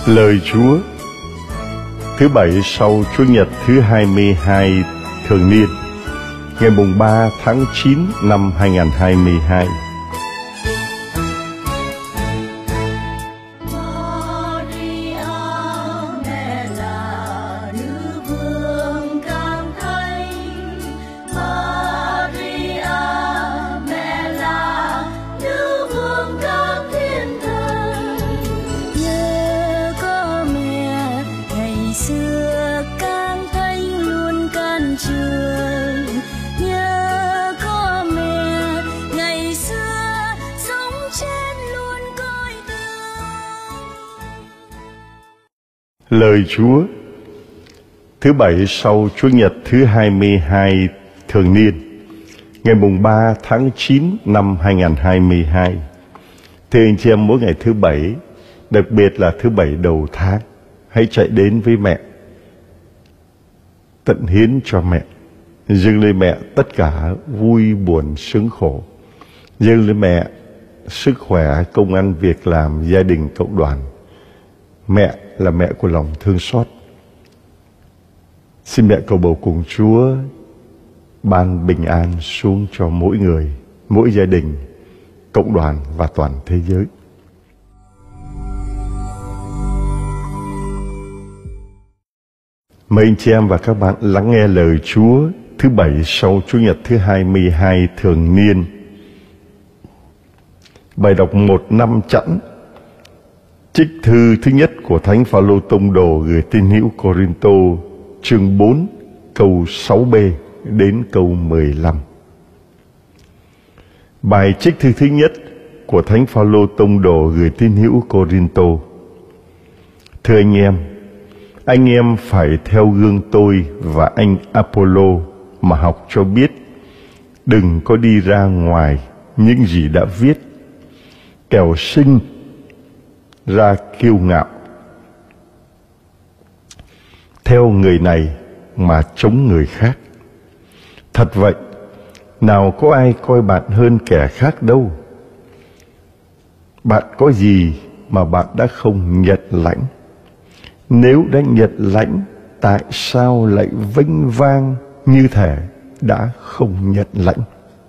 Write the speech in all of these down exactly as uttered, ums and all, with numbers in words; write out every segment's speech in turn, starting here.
Lời Chúa thứ bảy sau Chúa Nhật thứ hai mươi hai thường niên, ngày mùng ba tháng chín năm hai nghìn không trăm hai mươi hai. Lời Chúa thứ bảy sau Chúa Nhật thứ hai mươi hai thường niên, ngày mùng ba tháng chín năm hai nghìn không trăm hai mươi hai. Thưa anh chị em, mỗi ngày thứ bảy, đặc biệt là thứ bảy đầu tháng, hãy chạy đến với mẹ, tận hiến cho mẹ, dâng lên mẹ tất cả vui buồn sướng khổ, dâng lên mẹ sức khỏe, công ăn việc làm, gia đình, cộng đoàn. Mẹ là mẹ của lòng thương xót. Xin mẹ cầu bầu cùng Chúa ban bình an xuống cho mỗi người, mỗi gia đình, cộng đoàn và toàn thế giới. Mời anh chị em và các bạn lắng nghe lời Chúa thứ bảy sau Chúa Nhật thứ hai mươi hai thường niên. Bài đọc một năm chẵn, trích thư thứ nhất của Thánh Phaolô tông đồ gửi tín hữu Cô-rinh-tô, chương bốn, câu sáu b đến câu mười lăm. Bài trích thư thứ nhất của Thánh Phaolô tông đồ gửi tín hữu Cô-rinh-tô. Thưa anh em, anh em phải theo gương tôi và anh Apollo mà học cho biết, đừng có đi ra ngoài những gì đã viết, kẻo sinh ra kiêu ngạo, theo người này mà chống người khác. Thật vậy, nào có ai coi bạn hơn kẻ khác đâu. Bạn có gì mà bạn đã không nhận lãnh? Nếu đã nhận lãnh, tại sao lại vênh vang như thể đã không nhận lãnh?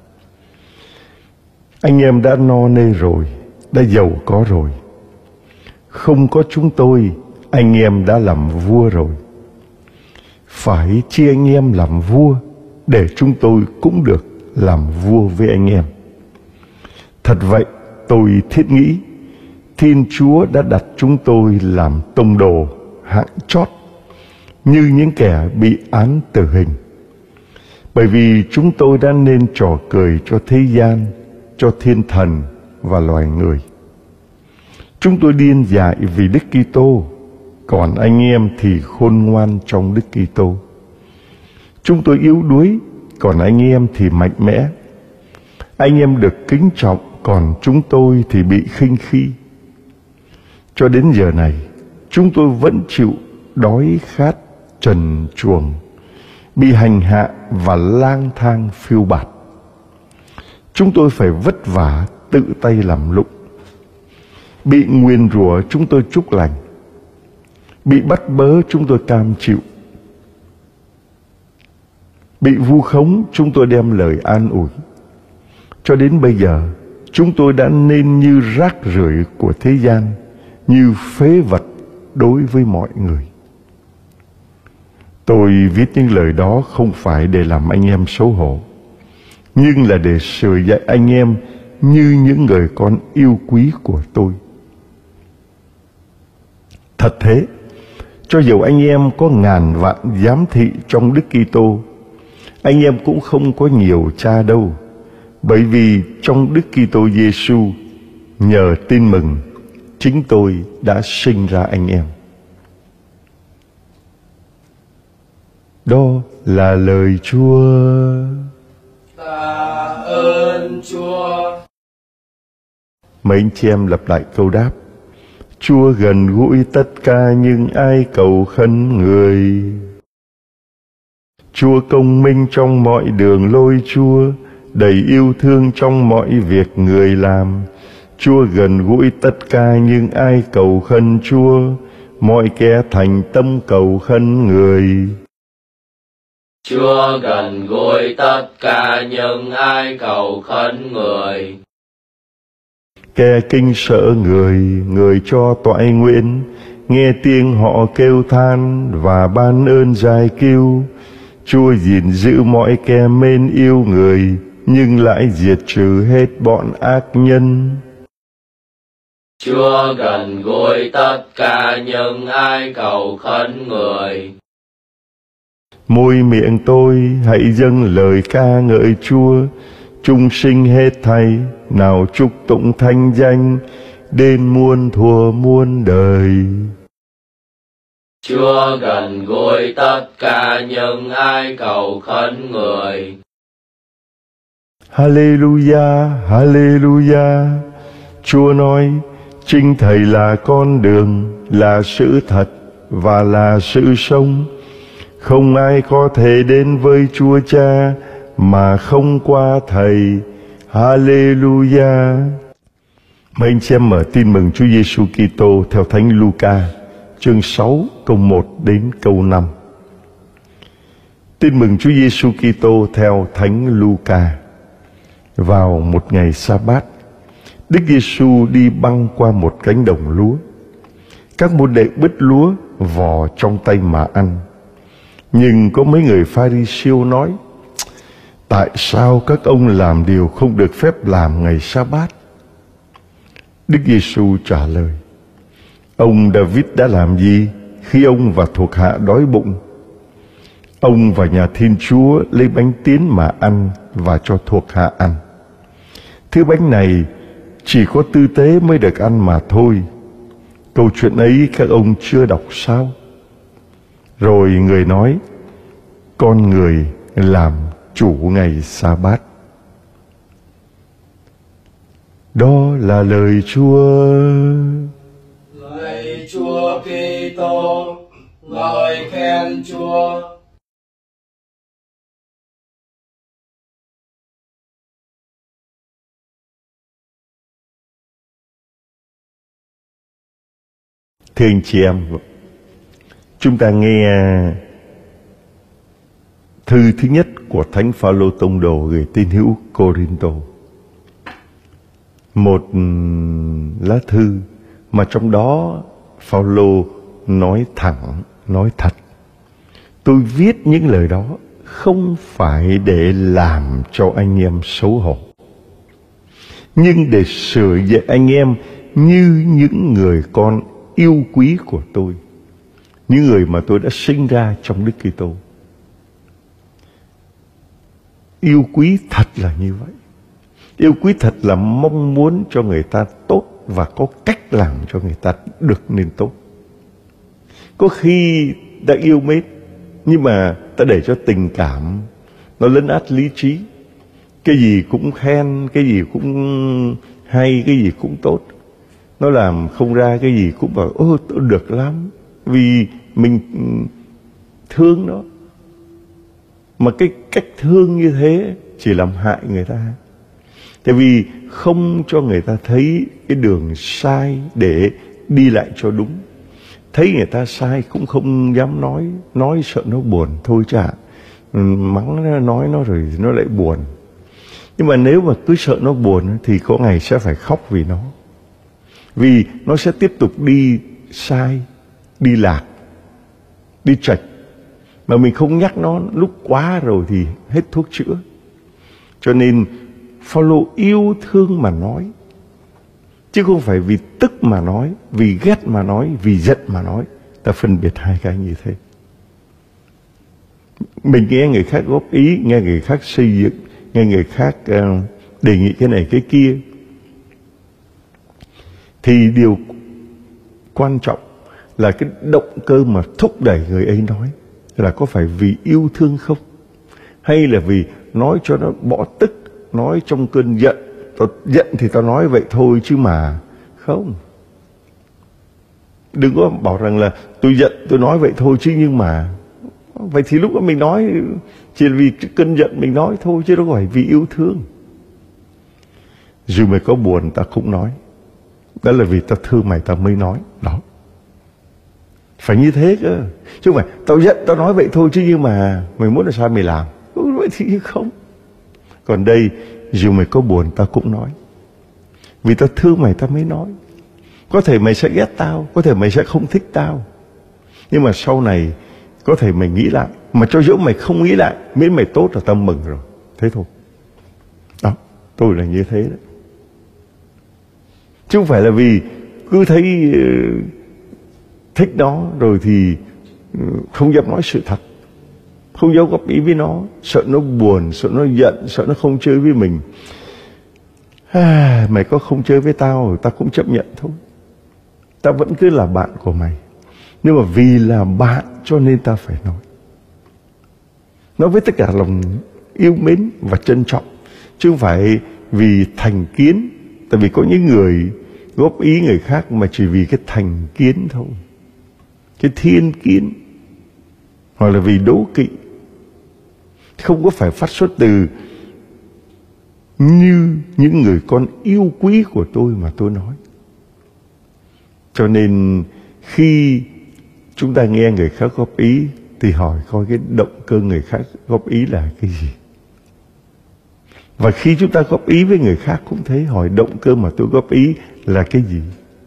Anh em đã no nê rồi, đã giàu có rồi. Không có chúng tôi, anh em đã làm vua rồi. Phải chi anh em làm vua, để chúng tôi cũng được làm vua với anh em. Thật vậy, tôi thiết nghĩ Thiên Chúa đã đặt chúng tôi làm tông đồ hạng chót, như những kẻ bị án tử hình. Bởi vì chúng tôi đã nên trò cười cho thế gian, cho thiên thần và loài người. Chúng tôi điên dại vì Đức Kitô, còn anh em thì khôn ngoan trong Đức Kitô. Chúng tôi yếu đuối, còn anh em thì mạnh mẽ. Anh em được kính trọng, còn chúng tôi thì bị khinh khi. Cho đến giờ này, chúng tôi vẫn chịu đói khát trần truồng, bị hành hạ và lang thang phiêu bạt. Chúng tôi phải vất vả tự tay làm lụng. Bị nguyền rủa chúng tôi chúc lành, bị bắt bớ chúng tôi cam chịu, bị vu khống chúng tôi đem lời an ủi. Cho đến bây giờ, chúng tôi đã nên như rác rưởi của thế gian, như phế vật đối với mọi người. Tôi viết những lời đó không phải để làm anh em xấu hổ, nhưng là để sửa dạy anh em như những người con yêu quý của tôi. Thật thế, cho dù anh em có ngàn vạn giám thị trong Đức Kitô, anh em cũng không có nhiều cha đâu, bởi vì trong Đức Kitô Giêsu, nhờ tin mừng, chính tôi đã sinh ra anh em. Đó là lời Chúa. Tạ ơn Chúa. Mấy anh chị em lặp lại câu đáp. Chúa gần gũi tất cả những ai cầu khấn người. Chúa công minh trong mọi đường lối Chúa, đầy yêu thương trong mọi việc người làm. Chúa gần gũi tất cả những ai cầu khấn Chúa, mọi kẻ thành tâm cầu khấn người. Chúa gần gũi tất cả những ai cầu khấn người. Kẻ kinh sợ người, người cho toại nguyện, nghe tiếng họ kêu than và ban ơn giải cứu. Chúa gìn giữ mọi kẻ mến yêu người, nhưng lại diệt trừ hết bọn ác nhân. Chúa gần gũi tất cả những ai cầu khấn người. Môi miệng tôi hãy dâng lời ca ngợi Chúa, chúng sinh hết thảy nào chúc tụng thanh danh đến muôn thuở muôn đời. Chúa gần gũi tất cả những ai cầu khấn người. Hallelujah, Hallelujah. Chúa nói, chính Thầy là con đường, là sự thật và là sự sống. Không ai có thể đến với Chúa Cha mà không qua Thầy. Hallelujah. Mời anh chị em mở tin mừng Chúa Giêsu Kitô theo Thánh Luca, chương sáu câu một đến câu năm. Tin mừng Chúa Giêsu Kitô theo Thánh Luca. Vào một ngày Sa-bát, Đức Giêsu đi băng qua một cánh đồng lúa. Các môn đệ bứt lúa vò trong tay mà ăn. Nhưng có mấy người Pha-ri-siêu nói: tại sao các ông làm điều không được phép làm ngày Sa-bát? Đức Giêsu trả lời: ông David đã làm gì khi ông và thuộc hạ đói bụng? Ông và nhà Thiên Chúa lấy bánh tiến mà ăn và cho thuộc hạ ăn. Thứ bánh này chỉ có tư tế mới được ăn mà thôi. Câu chuyện ấy các ông chưa đọc sao? Rồi người nói: con người làm chủ ngày Sa-bát. Đó là lời Chúa. Lạy Chúa Kitô, ngợi khen Chúa. Thưa anh chị em, chúng ta nghe thư thứ nhất của Thánh Phaolô Tông Đồ gửi tín hữu Cô-rinh-tô. Một lá thư mà trong đó Phaolô nói thẳng, nói thật: tôi viết những lời đó không phải để làm cho anh em xấu hổ, nhưng để sửa dạy anh em như những người con yêu quý của tôi, những người mà tôi đã sinh ra trong Đức Kitô. Yêu quý thật là như vậy. Yêu quý thật là mong muốn cho người ta tốt và có cách làm cho người ta được nên tốt. Có khi ta yêu mến, nhưng mà ta để cho tình cảm nó lấn át lý trí. Cái gì cũng khen, cái gì cũng hay, cái gì cũng tốt. Nó làm không ra cái gì cũng bảo ô tôi được lắm, vì mình thương nó. Mà cái cách thương như thế chỉ làm hại người ta. Tại vì không cho người ta thấy cái đường sai để đi lại cho đúng. Thấy người ta sai cũng không dám nói, nói sợ nó buồn thôi chả. Mắng nó, nói nó rồi nó lại buồn. Nhưng mà nếu mà cứ sợ nó buồn thì có ngày sẽ phải khóc vì nó. Vì nó sẽ tiếp tục đi sai, đi lạc, đi chệch. Mà mình không nhắc nó lúc quá rồi thì hết thuốc chữa. Cho nên Phaolô yêu thương mà nói, chứ không phải vì tức mà nói, vì ghét mà nói, vì giận mà nói. Ta phân biệt hai cái như thế. Mình nghe người khác góp ý, nghe người khác xây dựng, nghe người khác uh, đề nghị cái này cái kia, thì điều quan trọng là cái động cơ mà thúc đẩy người ấy nói là có phải vì yêu thương không, hay là vì nói cho nó bỏ tức, nói trong cơn giận. Tao giận thì tao nói vậy thôi chứ mà không. Đừng có bảo rằng là tôi giận tôi nói vậy thôi chứ nhưng mà. Vậy thì lúc đó mình nói chỉ là vì cơn giận mình nói thôi, chứ đâu phải vì yêu thương. Dù mày có buồn ta cũng nói, đó là vì ta thương mày ta mới nói. Đó. Phải như thế cơ. Chứ không phải tao giận tao nói vậy thôi, chứ nhưng mà mày muốn là sao mày làm. Vậy thì không. Còn đây, dù mày có buồn tao cũng nói. Vì tao thương mày tao mới nói. Có thể mày sẽ ghét tao, có thể mày sẽ không thích tao, nhưng mà sau này có thể mày nghĩ lại. Mà cho dẫu mày không nghĩ lại, miễn mày tốt là tao mừng rồi. Thế thôi. Đó, tôi là như thế đấy. Chứ không phải là vì cứ thấy uh, thích nó rồi thì uh, không dám nói sự thật, không dám góp ý với nó, sợ nó buồn, sợ nó giận, sợ nó không chơi với mình. À, mày có không chơi với tao, tao cũng chấp nhận thôi. Tao vẫn cứ là bạn của mày. Nhưng mà vì là bạn cho nên ta phải nói. Nói với tất cả lòng yêu mến và trân trọng, chứ không phải vì thành kiến. Tại vì có những người góp ý người khác mà chỉ vì cái thành kiến thôi, cái thiên kiến, hoặc là vì đố kỵ. Không có phải phát xuất từ như những người con yêu quý của tôi mà tôi nói. Cho nên khi chúng ta nghe người khác góp ý thì hỏi coi cái động cơ người khác góp ý là cái gì. Và khi chúng ta góp ý với người khác cũng thế, hỏi động cơ mà tôi góp ý là cái gì.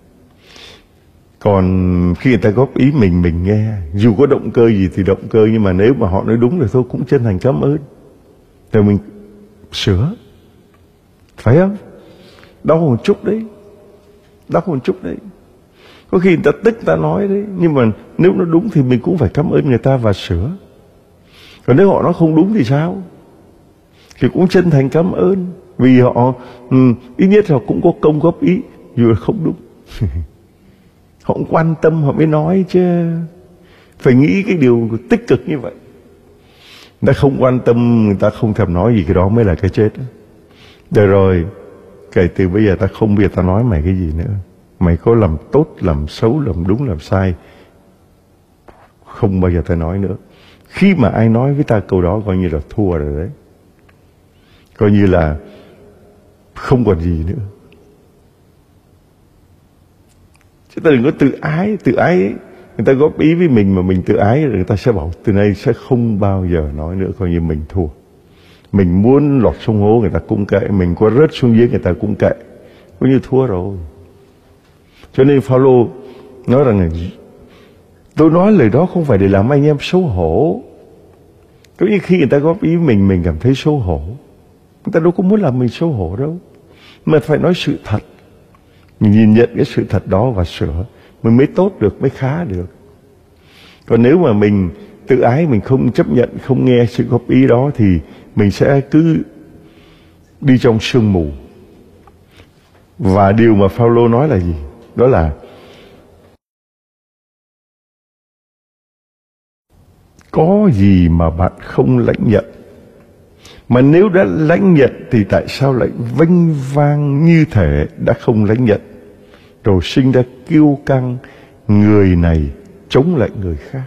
Còn khi người ta góp ý mình, mình nghe, dù có động cơ gì thì động cơ, nhưng mà nếu mà họ nói đúng thì thôi cũng chân thành cảm ơn. Rồi mình sửa. Phải không? Đau một chút đấy. Đau một chút đấy. Có khi người ta tức ta nói đấy, nhưng mà nếu nó đúng thì mình cũng phải cảm ơn người ta và sửa. Còn nếu họ nói không đúng thì sao? Thì cũng chân thành cảm ơn. Vì họ ừ, ít nhất họ cũng có công góp ý, dù là không đúng. Họ cũng quan tâm họ mới nói chứ. Phải nghĩ cái điều tích cực như vậy. Người ta không quan tâm, người ta không thèm nói gì, cái đó mới là cái chết. Được rồi, kể từ bây giờ ta không biết ta nói mày cái gì nữa. Mày có làm tốt, làm xấu, làm đúng, làm sai, không bao giờ ta nói nữa. Khi mà ai nói với ta câu đó coi như là thua rồi đấy. Coi như là không còn gì nữa. Chứ ta đừng có tự ái. Tự ái ấy, người ta góp ý với mình mà mình tự ái, rồi người ta sẽ bảo từ nay sẽ không bao giờ nói nữa, coi như mình thua. Mình muốn lọt xuống hố người ta cũng kệ, mình có rớt xuống giếng người ta cũng kệ, coi như thua rồi. Cho nên Phaolô nói rằng tôi nói lời đó không phải để làm anh em xấu hổ. Có như khi người ta góp ý mình, mình cảm thấy xấu hổ. Người ta đâu có muốn làm mình xấu hổ đâu. Mà phải nói sự thật. Mình nhìn nhận cái sự thật đó và sửa, mình mới tốt được, mới khá được. Còn nếu mà mình tự ái, mình không chấp nhận, không nghe sự góp ý đó, thì mình sẽ cứ đi trong sương mù. Và điều mà Phaolô nói là gì? Đó là có gì mà bạn không lãnh nhận? Mà nếu đã lãnh nhận thì tại sao lại vênh vang như thể đã không lãnh nhận, rồi sinh ra kiêu căng, người này chống lại người khác?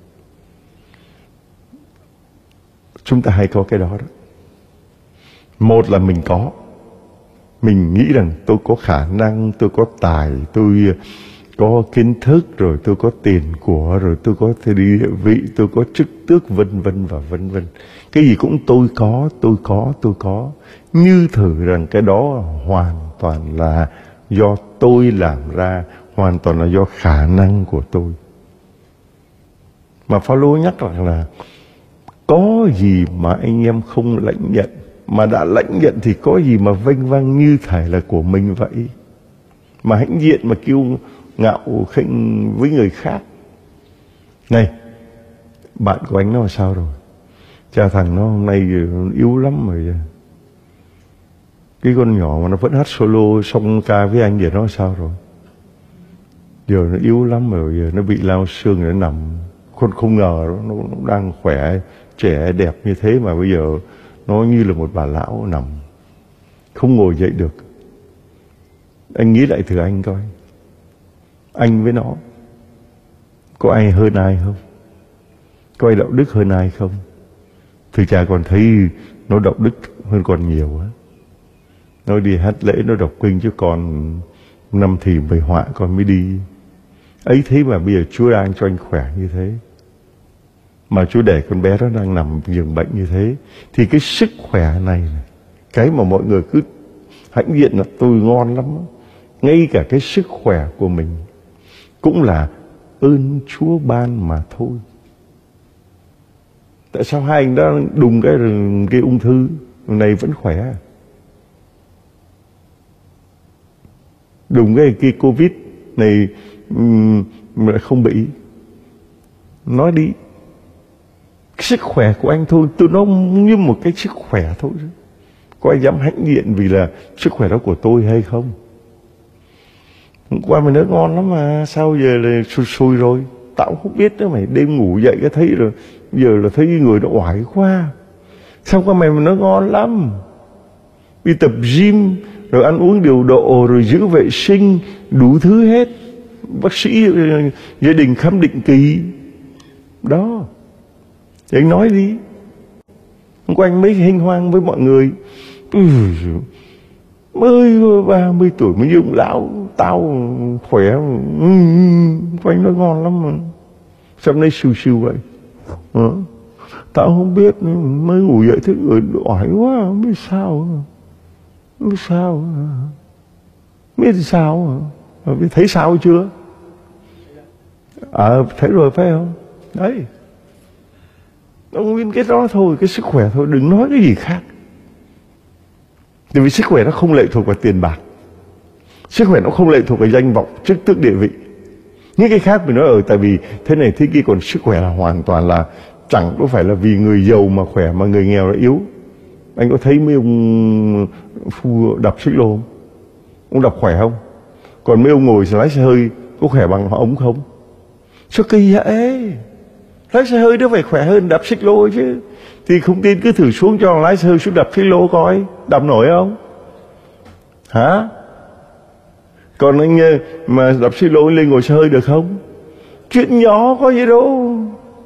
Chúng ta hay có cái đó đó. Một là mình có, mình nghĩ rằng tôi có khả năng, tôi có tài, tôi có kiến thức, rồi tôi có tiền của, rồi tôi có thể địa vị, tôi có chức tước, vân vân và vân vân. Cái gì cũng tôi có, tôi có, tôi có. Như thử rằng cái đó hoàn toàn là do tôi làm ra, hoàn toàn là do khả năng của tôi. Mà Phaolô nhắc rằng là có gì mà anh em không lãnh nhận, mà đã lãnh nhận thì có gì mà vênh vang như thể là của mình vậy, mà hãnh diện mà kiêu ngạo khinh với người khác. Này, bạn của anh nó sao rồi? Cha thằng nó hôm nay yếu lắm rồi. Cái con nhỏ mà nó vẫn hát solo song ca với anh, giờ nó sao rồi? Giờ nó yếu lắm rồi, giờ nó bị lao xương, nó nằm. Con không ngờ nó, nó đang khỏe, trẻ, đẹp như thế mà bây giờ nó như là một bà lão nằm, không ngồi dậy được. Anh nghĩ lại thử anh coi, anh với nó có ai hơn ai không? Có ai đạo đức hơn ai không? Thì cha còn thấy nó đạo đức hơn con nhiều á. Nó đi hát lễ, nó đọc kinh, chứ còn năm thì mười họa con mới đi. Ấy thế mà bây giờ Chúa đang cho anh khỏe như thế, mà Chúa để con bé đó đang nằm giường bệnh như thế, thì cái sức khỏe này, cái mà mọi người cứ hãnh diện là tôi ngon lắm, ngay cả cái sức khỏe của mình cũng là ơn Chúa ban mà thôi. Tại sao hai anh đã đùng cái cái ung thư này vẫn khỏe, đùng cái cái Covid này mà không bị? Nói đi, cái sức khỏe của anh thôi, tôi nói như một cái sức khỏe thôi. Có ai dám hãnh diện vì là sức khỏe đó của tôi hay không? Hôm qua mày nói ngon lắm mà sao giờ là xui xui rồi? Tao cũng không biết nữa mày, đêm ngủ dậy cái thấy rồi, giờ là thấy người nó oải quá. Sao qua mày mà nói ngon lắm? Đi tập gym, rồi ăn uống điều độ, rồi giữ vệ sinh, đủ thứ hết. Bác sĩ gia đình khám định kỳ. Đó, thì anh nói đi. Hôm qua anh mới hênh hoang với mọi người. Mới ba mươi tuổi mới như ông lão, tao khỏe. Ừ, anh nói ngon lắm mà. Sao nay siêu siêu vậy? Hả? Tao không biết, mới ngủ dậy thức người oải quá, không biết sao. Không biết sao. Biết sao. Thấy sao chưa? Ờ, à, thấy rồi phải không? Đấy. Nó nguyên cái đó thôi, cái sức khỏe thôi, đừng nói cái gì khác. Tại vì sức khỏe nó không lệ thuộc vào tiền bạc, sức khỏe nó không lệ thuộc vào danh vọng, chức tước, địa vị. Những cái khác mình nói ở tại vì thế này thế kia, còn sức khỏe là hoàn toàn là chẳng có phải là vì người giàu mà khỏe mà người nghèo là yếu. Anh có thấy mấy ông phu đập xích lô không? Ông đập khỏe không? Còn mấy ông ngồi lái xe hơi có khỏe bằng họ ông không? Sao kỳ vậy? Lái xe hơi nó phải khỏe hơn đập xích lô chứ. Thì không tin cứ thử xuống cho lái xe hơi xuống đập xích lô coi, đập nổi không? Hả? Còn anh mà đập xích lô lên ngồi xe hơi được không? Chuyện nhỏ có gì đâu.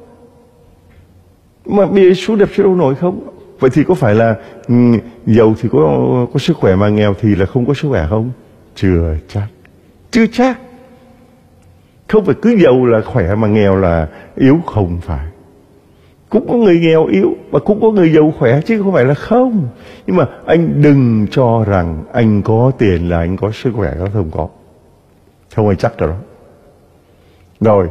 Mà bây giờ xuống đập xích lô nổi không? Vậy thì có phải là um, giàu thì có có sức khỏe mà nghèo thì là không có sức khỏe không? Chưa chắc. Chưa chắc. Không phải cứ giàu là khỏe mà nghèo là yếu, không phải. Cũng có người nghèo yếu và cũng có người giàu khỏe chứ không phải là không. Nhưng mà anh đừng cho rằng anh có tiền là anh có sức khỏe, đó không có. Không ai chắc đâu đó. Rồi.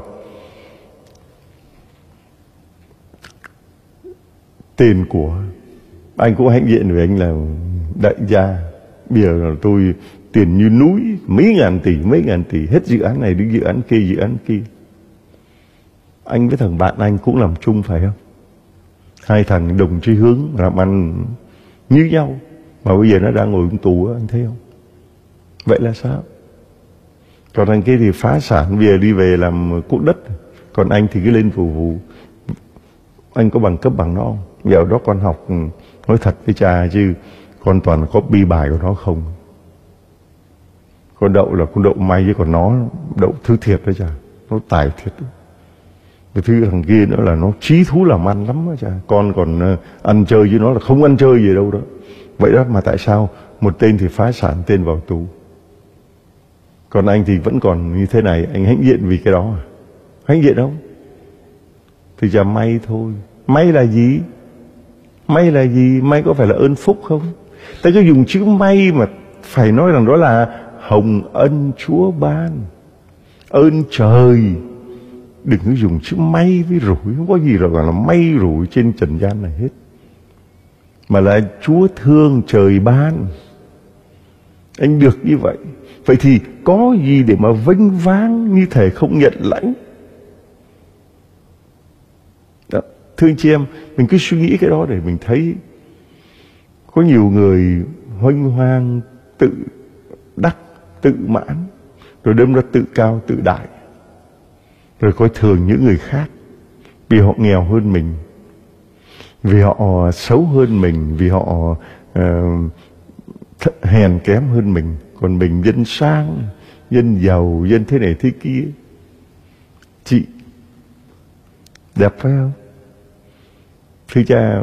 Tiền của anh cũng hãnh diện với anh là đại gia. Bây giờ là tôi tiền như núi, mấy ngàn tỷ, mấy ngàn tỷ, hết dự án này đến dự án kia, dự án kia. Anh với thằng bạn anh cũng làm chung phải không? Hai thằng đồng chí hướng làm ăn như nhau, mà bây giờ nó đang ngồi trong tù, anh thấy không? Vậy là sao? Còn thằng kia thì phá sản, bây giờ đi về làm cuốc đất. Còn anh thì cứ lên phù phù. Anh có bằng cấp bằng nó không? Giờ đó con học, nói thật với cha chứ con toàn là copy bài của nó không. Con đậu là con đậu may, chứ còn nó đậu thứ thiệt đó cha. Nó tài thiệt đó. Cái thứ thằng kia nữa là nó trí thú làm ăn lắm đó cha. Con còn uh, ăn chơi với nó là không ăn chơi gì đâu đó. Vậy đó mà tại sao một tên thì phá sản, tên vào tù, còn anh thì vẫn còn như thế này? Anh hãnh diện vì cái đó à? Hãnh diện không? Thì cha may thôi. May là gì? May là gì? May có phải là ơn phúc không? Ta cứ dùng chữ may mà phải nói rằng đó là hồng ân Chúa ban, ơn trời. Đừng có dùng chữ may với rủi. Không có gì rồi gọi là may rủi trên trần gian này hết, mà là Chúa thương trời ban. Anh được như vậy. Vậy thì có gì để mà vênh vang như thể không nhận lãnh? Đó. Thưa anh chị em, mình cứ suy nghĩ cái đó để mình thấy có nhiều người hoanh hoang, tự đắc, tự mãn, rồi đâm ra tự cao, tự đại, rồi coi thường những người khác vì họ nghèo hơn mình, vì họ xấu hơn mình, vì họ uh, hèn kém hơn mình. Còn mình dân sang, dân giàu, dân thế này thế kia. Chị đẹp phải không? Thưa cha,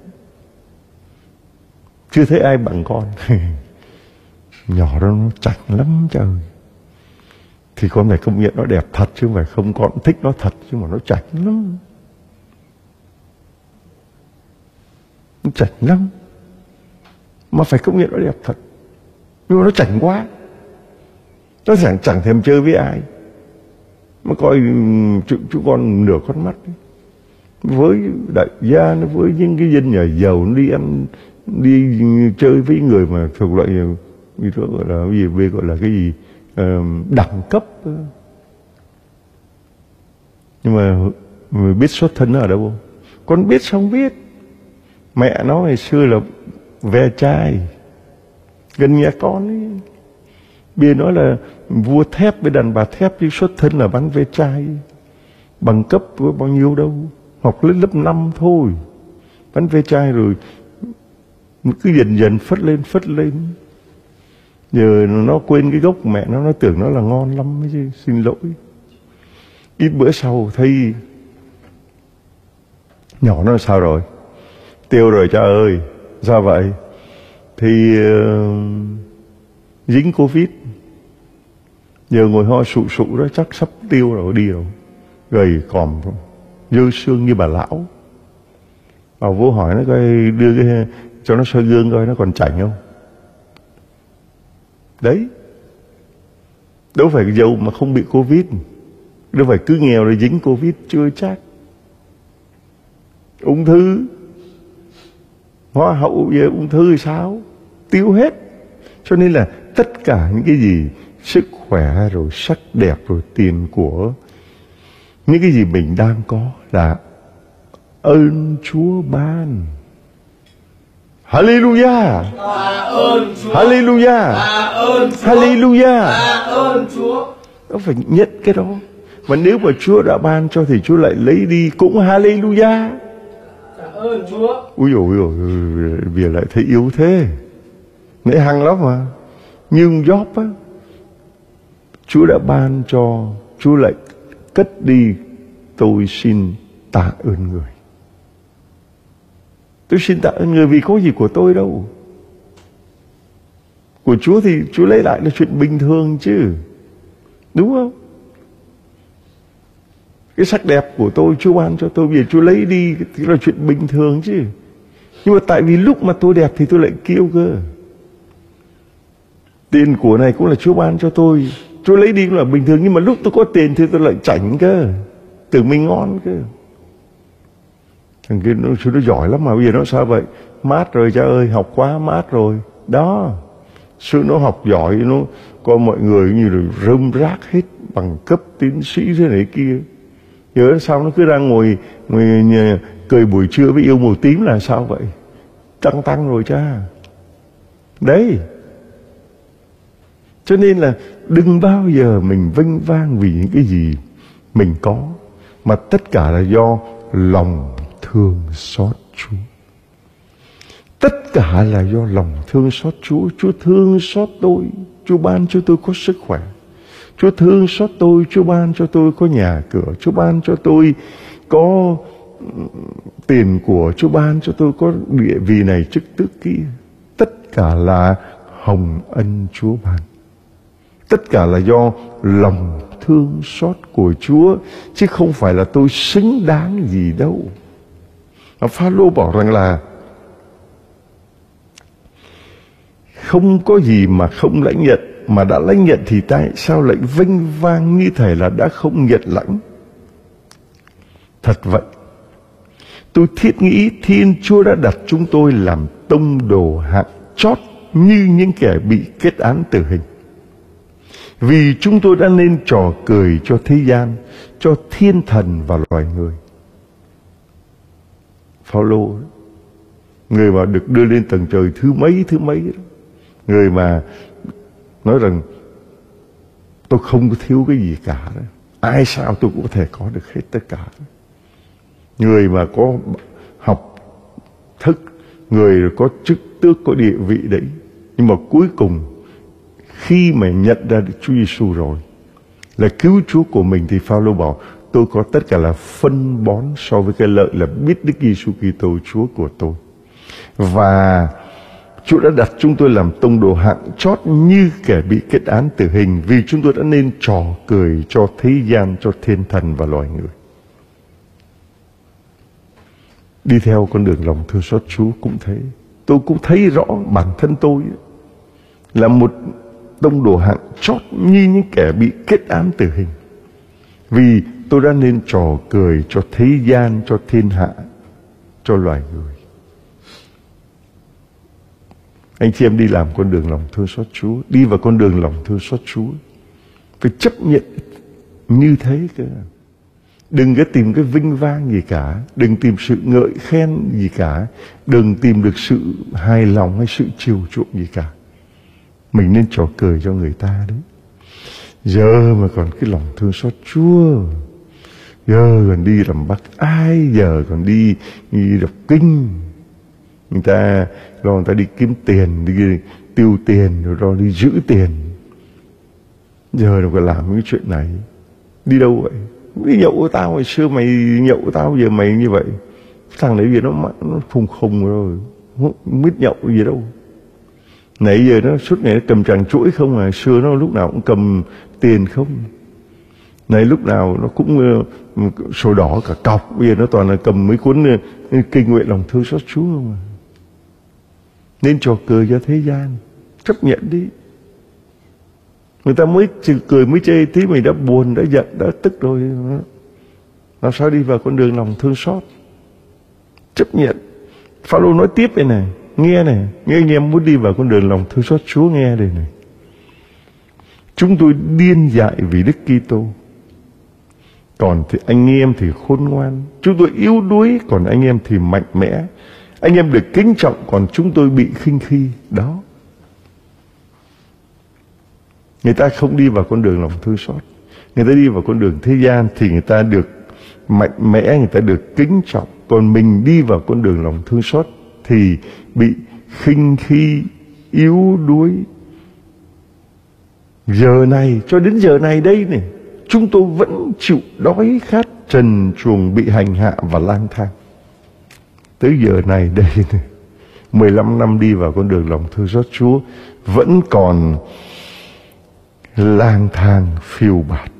chưa thấy ai bằng con. Nhỏ đó nó chặt lắm trời. thì con phải công nhận nó đẹp thật, chứ không phải không, con thích nó thật, chứ mà nó chảnh lắm. Nó chảnh lắm. Mà phải công nhận nó đẹp thật. Nhưng mà nó chảnh quá. Nó chẳng, chẳng thèm chơi với ai. Mà coi chúng, chúng con nửa con mắt ấy. Với đại gia, nó với những cái dân nhà giàu, nó đi ăn, đi chơi với người mà thuộc loại gì đó gọi là cái gì, về gọi là cái gì, đẳng cấp. Nhưng mà mình biết xuất thân nó ở đâu không? Con biết sao không biết? Mẹ nó ngày xưa là ve chai gần nhà con ấy. Bia nói là vua thép với đàn bà thép, chứ xuất thân là bán ve chai. Bằng cấp có bao nhiêu đâu, học lên lớp năm thôi, bán ve chai rồi cứ dần dần phất lên phất lên. Giờ nó quên cái gốc mẹ nó, nó tưởng nó là ngon lắm ấy chứ, xin lỗi. Ít bữa sau thấy nhỏ nó sao rồi? Tiêu rồi cha ơi. Sao vậy? Thì uh, dính Covid. Giờ ngồi ho sụ sụ đó, chắc sắp tiêu rồi, đi rồi. Gầy còm, dơ xương như bà lão. Bảo vô hỏi nó coi, đưa cái cho nó soi gương coi nó còn chảnh không. Đấy. Đâu phải giàu mà không bị Covid. Đâu phải cứ nghèo rồi dính Covid, chưa chắc. Ung thư, hoa hậu về ung thư sao? Tiêu hết. Cho nên là tất cả những cái gì sức khỏe rồi sắc đẹp rồi tiền của, những cái gì mình đang có là ơn Chúa ban. Hallelujah. Ơn Chúa. Hallelujah. Ơn Chúa. Hallelujah. Ơn Chúa. Nó phải nhận cái đó. Và nếu mà Chúa đã ban cho thì Chúa lại lấy đi cũng hallelujah. Ơn Chúa. Úi dồi ôi, vì lại thấy yếu thế. Nãy hăng lắm mà. Nhưng Job á, Chúa đã ban cho, Chúa lại cất đi. Tôi xin tạ ơn người. Tôi xin tạ ơn người vì có gì của tôi đâu. Của Chúa thì Chúa lấy lại là chuyện bình thường chứ. Đúng không? Cái sắc đẹp của tôi Chúa ban cho tôi, vì Chúa lấy đi thì là chuyện bình thường chứ. Nhưng mà tại vì lúc mà tôi đẹp thì tôi lại kiêu cơ. Tiền của này cũng là Chúa ban cho tôi, Chúa lấy đi cũng là bình thường. Nhưng mà lúc tôi có tiền thì tôi lại chảnh cơ, tưởng mình ngon cơ. Thằng kia nó, nó giỏi lắm mà bây giờ nó sao vậy? Mát rồi cha ơi, học quá mát rồi. Đó, sự nó học giỏi, nó coi mọi người như là rơm rác hết, bằng cấp tiến sĩ thế này kia. Giờ sao nó cứ đang ngồi, ngồi nhà, cười buổi trưa với yêu màu tím là sao vậy? Tăng tăng rồi cha. Đấy. Cho nên là đừng bao giờ mình vênh vang vì những cái gì mình có, mà tất cả là do lòng thương xót Chúa. Tất cả là do lòng thương xót Chúa. Chúa thương xót tôi, Chúa ban cho tôi có sức khỏe. Chúa thương xót tôi, Chúa ban cho tôi có nhà cửa. Chúa ban cho tôi có tiền của. Chúa ban cho tôi có địa vị này chức tước kia. Tất cả là hồng ân Chúa ban. Tất cả là do lòng thương xót của Chúa, chứ không phải là tôi xứng đáng gì đâu. Phao-lô bảo rằng là không có gì mà không lãnh nhận, mà đã lãnh nhận thì tại sao lại vênh vang như thể là đã không nhận lãnh. Thật vậy, tôi thiết nghĩ Thiên Chúa đã đặt chúng tôi làm tông đồ hạng chót như những kẻ bị kết án tử hình, vì chúng tôi đã nên trò cười cho thế gian, cho thiên thần và loài người. Phao-lô, người mà được đưa lên tầng trời thứ mấy thứ mấy đó, người mà nói rằng tôi không có thiếu cái gì cả đó. Ai sao tôi cũng có thể có được hết tất cả đó. Người mà có học thức, người có chức tước, có địa vị đấy, nhưng mà cuối cùng khi mà nhận ra được Chúa Giêsu rồi, là cứu Chúa của mình, thì Phao-lô bảo tôi có tất cả là phân bón so với cái lợi là biết Đức Giêsu Kitô Chúa của tôi. Và Chúa đã đặt chúng tôi làm tông đồ hạng chót như kẻ bị kết án tử hình, vì chúng tôi đã nên trò cười cho thế gian, cho thiên thần và loài người. Đi theo con đường lòng thương xót Chúa cũng thế. Tôi cũng thấy rõ bản thân tôi là một tông đồ hạng chót như những kẻ bị kết án tử hình, vì tôi đã nên trò cười cho thế gian, cho thiên hạ, cho loài người. Anh chị em đi làm con đường lòng thương xót Chúa, đi vào con đường lòng thương xót Chúa, phải chấp nhận như thế cơ. Đừng có tìm cái vinh vang gì cả, đừng tìm sự ngợi khen gì cả, đừng tìm được sự hài lòng hay sự chiều chuộng gì cả. Mình nên trò cười cho người ta đấy. Giờ mà còn cái lòng thương xót Chúa, giờ còn đi làm bác ai, giờ còn đi, đi đọc kinh. Người ta lo người ta đi kiếm tiền, đi tiêu tiền, rồi lo đi giữ tiền. Giờ đâu có làm cái chuyện này. Đi đâu vậy? Đi nhậu với tao hồi xưa mày nhậu với tao, giờ mày như vậy. Thằng đấy giờ nó, nó phùng khùng rồi, không biết nhậu gì đâu. Nãy giờ nó suốt ngày nó cầm tràng chuỗi không à. Xưa nó lúc nào cũng cầm tiền không. Này lúc nào nó cũng uh, sổ đỏ cả cọc. Bây giờ nó toàn là cầm mấy cuốn uh, kinh nguyện lòng thương xót Chúa không à. Nên trò cười cho thế gian, chấp nhận đi. Người ta mới cười mới chê tí mày đã buồn, đã giận, đã tức rồi. Làm sao đi vào con đường lòng thương xót? Chấp nhận. Phao-lô nói tiếp đây này, nghe này, nghe anh em muốn đi vào con đường lòng thương xót Chúa nghe đây này. Chúng tôi điên dại vì Đức Kitô, còn thì anh em thì khôn ngoan. Chúng tôi yếu đuối, còn anh em thì mạnh mẽ. Anh em được kính trọng, còn chúng tôi bị khinh khi. Đó. Người ta không đi vào con đường lòng thương xót, người ta đi vào con đường thế gian thì người ta được mạnh mẽ, người ta được kính trọng. Còn mình đi vào con đường lòng thương xót thì bị khinh khi, yếu đuối. Giờ này, cho đến giờ này đây này, chúng tôi vẫn chịu đói khát, trần truồng, bị hành hạ và lang thang. Tới giờ này đây này, mười lăm năm đi vào con đường lòng thương xót Chúa, vẫn còn lang thang phiêu bạt.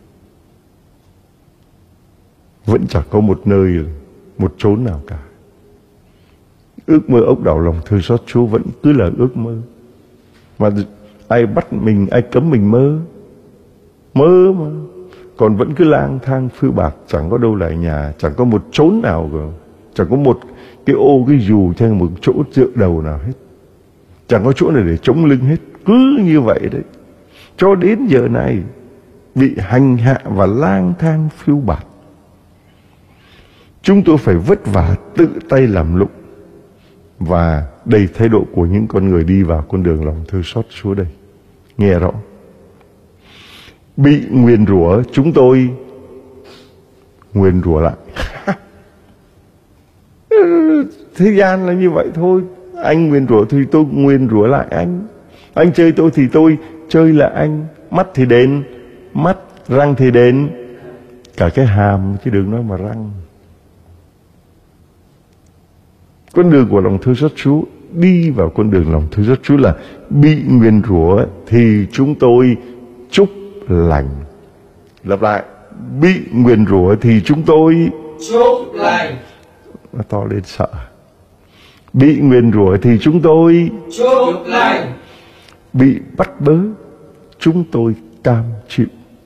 Vẫn chẳng có một nơi, một chốn nào cả. Ước mơ ốc đảo lòng thương xót Chúa vẫn cứ là ước mơ. Mà ai bắt mình, ai cấm mình mơ? Mơ mà. Còn vẫn cứ lang thang phiêu bạt, chẳng có đâu lại nhà, chẳng có một chốn nào cả. Chẳng có một cái ô, cái dù, hay một chỗ dựa đầu nào hết. Chẳng có chỗ nào để chống lưng hết. Cứ như vậy đấy. Cho đến giờ này, bị hành hạ và lang thang phiêu bạt. Chúng tôi phải vất vả tự tay làm lụng. Và đây thái độ của những con người đi vào con đường lòng thương xót Chúa đây. Nghe rõ. Bị nguyền rủa, chúng tôi nguyền rủa lại. Thế gian là như vậy thôi. Anh nguyền rủa thì tôi nguyền rủa lại anh. Anh chơi tôi thì tôi chơi là anh. Mắt thì đến mắt, răng thì đến cả cái hàm, chứ đừng nói mà răng. Con đường của lòng thương xót Chúa, đi vào con đường lòng thương xót Chúa là bị nguyền rủa thì chúng tôi chúc lành. Lặp lại, bị nguyền rủa thì chúng tôi chúc lành. Nó to lên sợ. Bị nguyền rủa thì chúng tôi chúc lành. Bị bắt bớ chúng tôi cam chịu.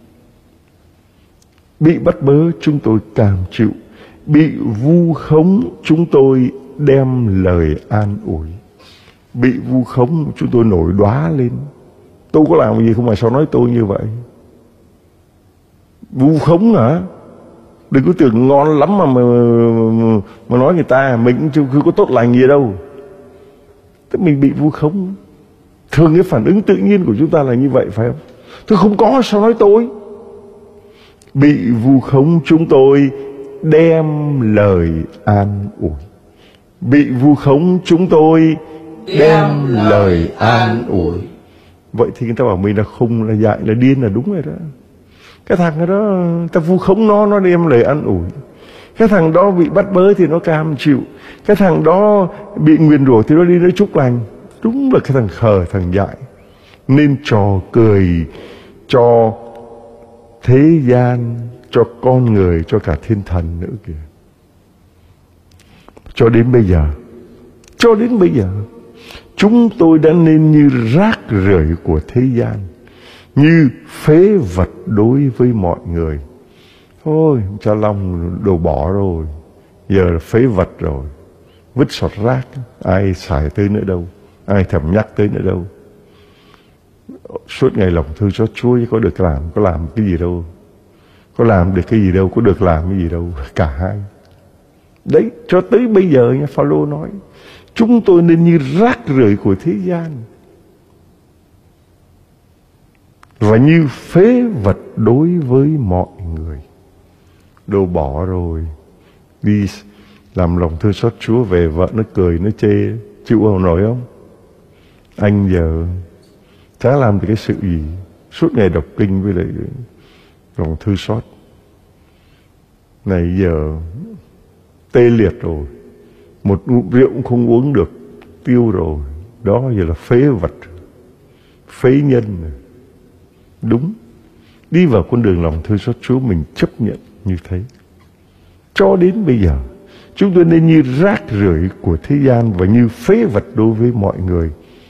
Bị bắt bớ chúng tôi cam chịu. Bị vu khống chúng tôi đem lời an ủi. Bị vu khống chúng tôi nổi đoá lên. Tôi có làm gì không mà sao nói tôi như vậy? Vu khống hả? Đừng có tưởng ngon lắm mà mà, mà, mà nói người ta. Mình cũng chưa có tốt lành gì đâu. Thế mình bị vu khống. Thường cái phản ứng tự nhiên của chúng ta là như vậy phải không? Tôi không có sao nói tôi. Bị vu khống chúng tôi đem lời an ủi. Bị vu khống chúng tôi đem, đem lời an ủi. Vậy thì người ta bảo mình là khùng, là dại, là điên là đúng rồi đó. Cái thằng đó ta vu khống nó, nó đem lời an ủi. Cái thằng đó bị bắt bớ thì nó cam chịu. Cái thằng đó bị nguyền rủa thì nó đi nó chúc lành. Đúng là cái thằng khờ, thằng dại, nên trò cười cho thế gian, cho con người, cho cả thiên thần nữa kìa. Cho đến bây giờ, cho đến bây giờ, chúng tôi đã nên như rác rưởi của thế gian, như phế vật đối với mọi người. Thôi, cha Long đồ bỏ rồi, giờ là phế vật rồi, vứt sọt rác, ai xài tới nữa đâu, ai thèm nhắc tới nữa đâu. Suốt ngày lòng thương xót Chúa chứ có được làm, có làm cái gì đâu, có làm được cái gì đâu, có được làm cái gì đâu, cả hai. Đấy, cho tới bây giờ nha, Phao-lô nói, chúng tôi nên như rác rưởi của thế gian và như phế vật đối với mọi người. Đồ bỏ rồi, đi làm lòng thương xót Chúa về, vợ nó cười, nó chê, chịu không nổi không? Anh giờ chả làm được cái sự gì, suốt ngày đọc kinh với lại lòng thương xót. Này giờ tê liệt rồi, một ngụm rượu cũng không uống được, tiêu rồi. Đó giờ là phế vật, phế nhân. Đúng, đi vào con đường lòng thương xót Chúa mình chấp nhận như thế. Cho đến bây giờ, chúng tôi nên như rác rưởi của thế gian và như phế vật đối với mọi người.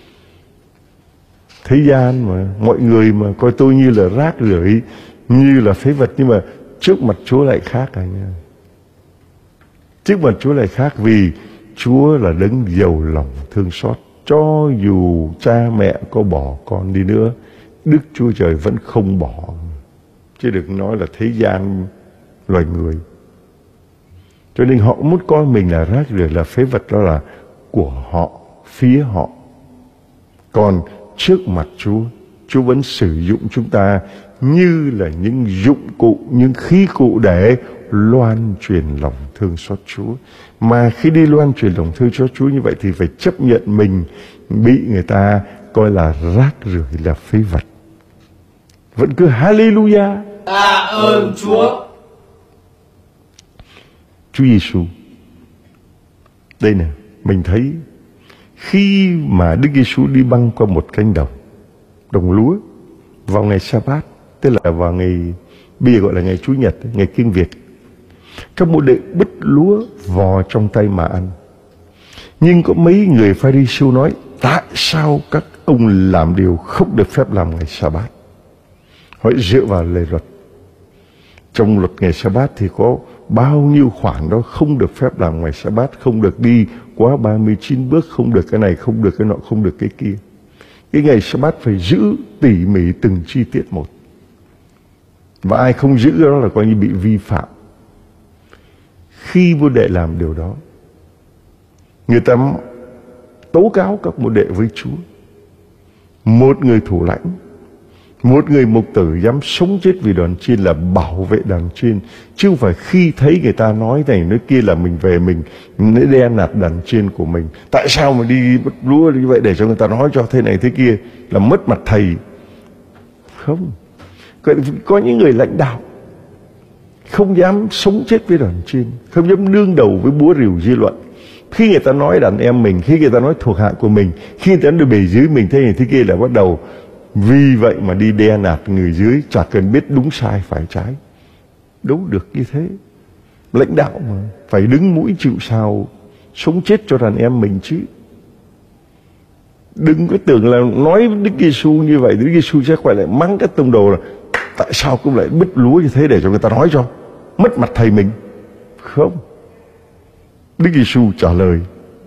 Thế gian mà, mọi người mà coi tôi như là rác rưởi, như là phế vật, nhưng mà trước mặt Chúa lại khác à nha. Trước mặt Chúa lại khác, vì Chúa là đấng giàu lòng thương xót. Cho dù cha mẹ có bỏ con đi nữa, Đức Chúa Trời vẫn không bỏ. Chứ đừng nói là thế gian, loài người. Cho nên họ muốn coi mình là rác rưởi, là phế vật, đó là của họ, phía họ. Còn trước mặt Chúa, Chúa vẫn sử dụng chúng ta như là những dụng cụ, những khí cụ để loan truyền lòng thương xót Chúa. Mà khi đi loan truyền lòng thương xót Chúa như vậy thì phải chấp nhận mình bị người ta coi là rác rưởi, là phế vật. Vẫn cứ Hallelujah, tạ ơn Chúa. Chúa Giêsu. Đây nè, mình thấy khi mà Đức Giêsu đi băng qua một cánh đồng, đồng lúa, vào ngày Sa-bát, tức là vào ngày bây giờ gọi là ngày Chủ nhật, ngày Kinh Việt, các môn đệ bứt lúa vò trong tay mà ăn. Nhưng có mấy người Pha-ri-siêu nói, tại sao các ông làm điều không được phép làm ngày Sa-bát? Hỏi dựa vào lời luật. Trong luật ngày Sa-bát thì có bao nhiêu khoản đó không được phép làm ngày Sa-bát, không được đi quá ba mươi chín bước, không được cái này, không được cái nọ, không được cái kia. Cái ngày Sa-bát phải giữ tỉ mỉ từng chi tiết một. Và ai không giữ đó là coi như bị vi phạm. Khi môn đệ làm điều đó, người ta tố cáo các môn đệ với Chúa. Một người thủ lãnh, một người mục tử dám sống chết vì đoàn chiên là bảo vệ đoàn chiên, chứ không phải khi thấy người ta nói này nói kia là mình về mình để đe nạt đoàn chiên của mình. Tại sao mà đi bứt lúa như vậy để cho người ta nói cho thế này thế kia, là mất mặt thầy. Không, có những người lãnh đạo không dám sống chết với đoàn chiên, không dám đương đầu với búa rìu dư luận. Khi người ta nói đàn em mình, khi người ta nói thuộc hạ của mình, khi người ta nói bề dưới mình thế này thế kia là bắt đầu vì vậy mà đi đe nạt người dưới, chả cần biết đúng sai phải trái. Đâu được như thế. Lãnh đạo mà phải đứng mũi chịu sào, sống chết cho đàn em mình chứ. Đừng có tưởng là nói Đức Giêsu như vậy, Đức Giêsu sẽ quay lại mắng cái tông đồ là tại sao cũng lại bứt lúa như thế để cho người ta nói cho mất mặt thầy mình. Không. Đức Giêsu trả lời,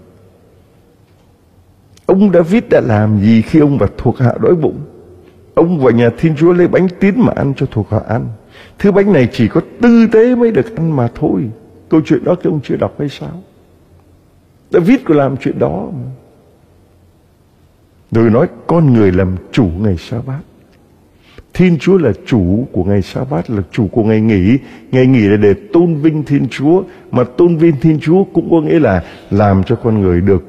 ông David đã làm gì khi ông và thuộc hạ đói bụng? Ông vào nhà Thiên Chúa lấy bánh tín mà ăn cho thuộc hạ ăn. Thứ bánh này chỉ có tư tế mới được ăn mà thôi. Câu chuyện đó các ông chưa đọc hay sao? David có làm chuyện đó mà. Rồi nói con người làm chủ ngày Sa-bát. Thiên Chúa là chủ của ngày Sa-bát, là chủ của ngày nghỉ. Ngày nghỉ là để tôn vinh Thiên Chúa. Mà tôn vinh Thiên Chúa cũng có nghĩa là làm cho con người được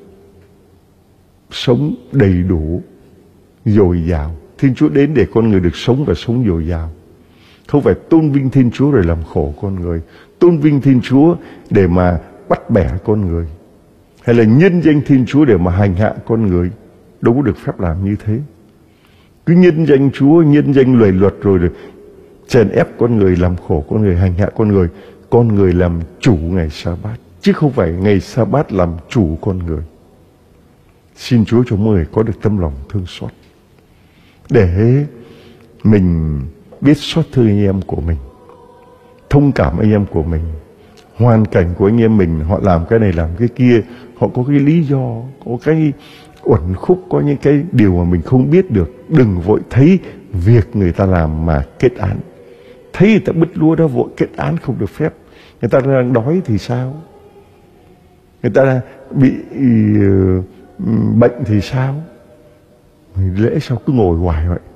sống đầy đủ, dồi dào. Thiên Chúa đến để con người được sống và sống dồi dào. Không phải tôn vinh Thiên Chúa rồi làm khổ con người. Tôn vinh Thiên Chúa để mà bắt bẻ con người. hay là nhân danh Thiên Chúa để mà hành hạ con người. Đâu có được phép làm như thế. Cứ nhân danh Chúa, nhân danh lời luật rồi được chèn ép con người, làm khổ con người, hành hạ con người. Con người làm chủ ngày Sa-bát, chứ không phải ngày Sa-bát làm chủ con người. Xin Chúa cho mọi người có được tâm lòng thương xót, để mình biết xót thương anh em của mình, thông cảm anh em của mình, hoàn cảnh của anh em mình, họ làm cái này làm cái kia, họ có cái lý do, có cái uẩn khúc, có những cái điều mà mình không biết được. Đừng vội thấy việc người ta làm mà kết án. Thấy người ta bứt lúa đó vội kết án không được phép. Người ta đang đói thì sao? Người ta bị uh, bệnh thì sao? Lễ sao cứ ngồi hoài vậy?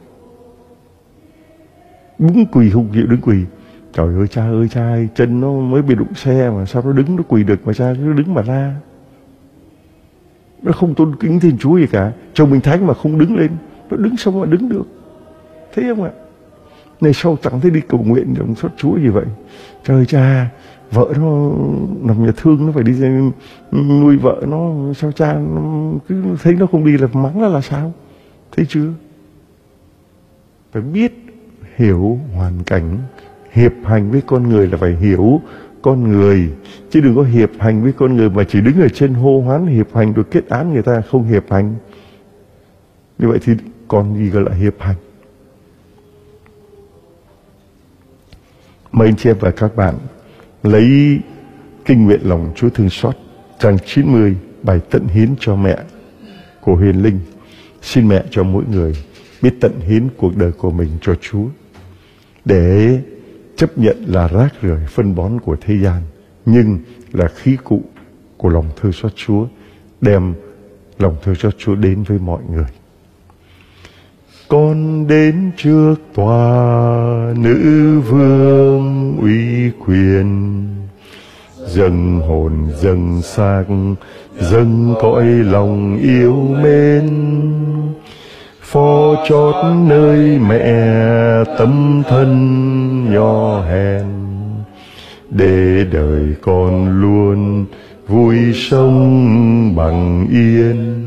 Đứng quỳ không chịu đứng quỳ. Trời ơi cha ơi cha ơi, chân nó mới bị đụng xe mà sao nó đứng nó quỳ được mà cha cứ đứng mà la. Nó không tôn kính Thiên Chúa gì cả. Chồng mình thánh mà không đứng lên, nó đứng xong mà đứng được. Thấy không ạ? Này sau chẳng thấy đi cầu nguyện đồng xót Chúa gì vậy. Trời cha, vợ nó nằm nhà thương, nó phải đi nuôi vợ nó, sao cha nó cứ thấy nó không đi là mắng nó là sao? Thấy chưa? Phải biết hiểu hoàn cảnh. Hiệp hành với con người là phải hiểu con người, chứ đừng có hiệp hành với con người mà chỉ đứng ở trên hô hoán hiệp hành rồi kết án người ta không hiệp hành. Như vậy thì còn gì gọi là hiệp hành? Mời anh chị em và các bạn lấy kinh nguyện lòng Chúa thương xót trang chín mươi, bài tận hiến cho mẹ của Huyền Linh. Xin mẹ cho mỗi người biết tận hiến cuộc đời của mình cho Chúa, để chấp nhận là rác rưởi phân bón của thế gian, nhưng là khí cụ của lòng thương xót Chúa, đem lòng thương xót Chúa đến với mọi người. Con đến trước tòa nữ vương uy quyền, dâng hồn dâng xác dâng cõi lòng yêu mến, phó chót nơi mẹ tấm thân nhỏ hèn, để đời con luôn vui sống bằng yên.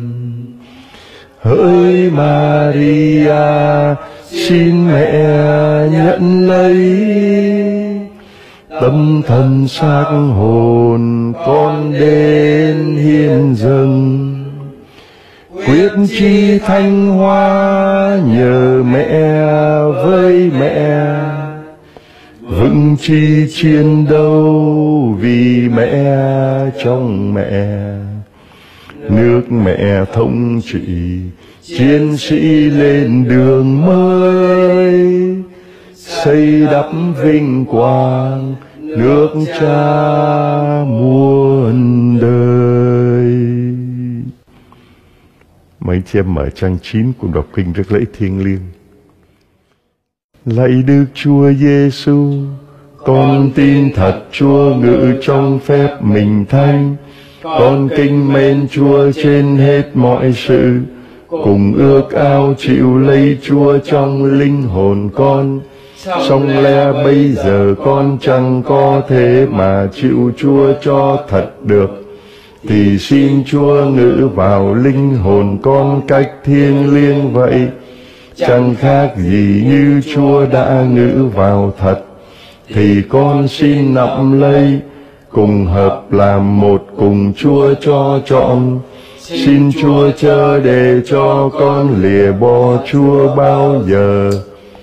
Hỡi Maria, xin mẹ nhận lấy tâm thân xác hồn con đến hiến dâng, quyết chi thanh hoa nhờ mẹ với mẹ, vững chi chiến đấu vì mẹ trong mẹ. Nước mẹ thống trị, chiến sĩ lên đường mới, xây đắp vinh quang nước Cha muôn đời. Mấy chị em mở trang chín cùng đọc kinh rước lễ thiêng liêng. Lạy Đức Chúa Giêsu, con tin thật Chúa ngự trong phép mình thánh. Con kính mến Chúa trên hết mọi sự, cùng ước ao chịu lấy Chúa trong linh hồn con. Song lẽ bây giờ con chẳng có thể mà chịu Chúa cho thật được, thì xin Chúa ngự vào linh hồn con cách thiêng liêng vậy. Chẳng khác gì như Chúa đã ngự vào thật, thì con xin nắm lấy, cùng hợp làm một cùng Chúa cho chọn. Xin Chúa chớ để cho con lìa bỏ Chúa bao giờ.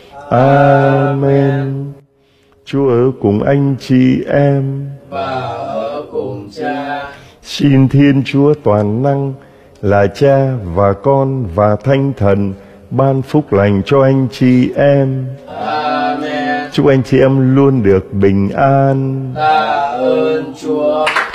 Amen. Chúa ở cùng anh chị em và ở cùng Cha. Xin Thiên Chúa toàn năng là Cha và Con và Thánh Thần ban phúc lành cho anh chị em. Amen. Chúc anh chị em luôn được bình an. Tạ ơn Chúa.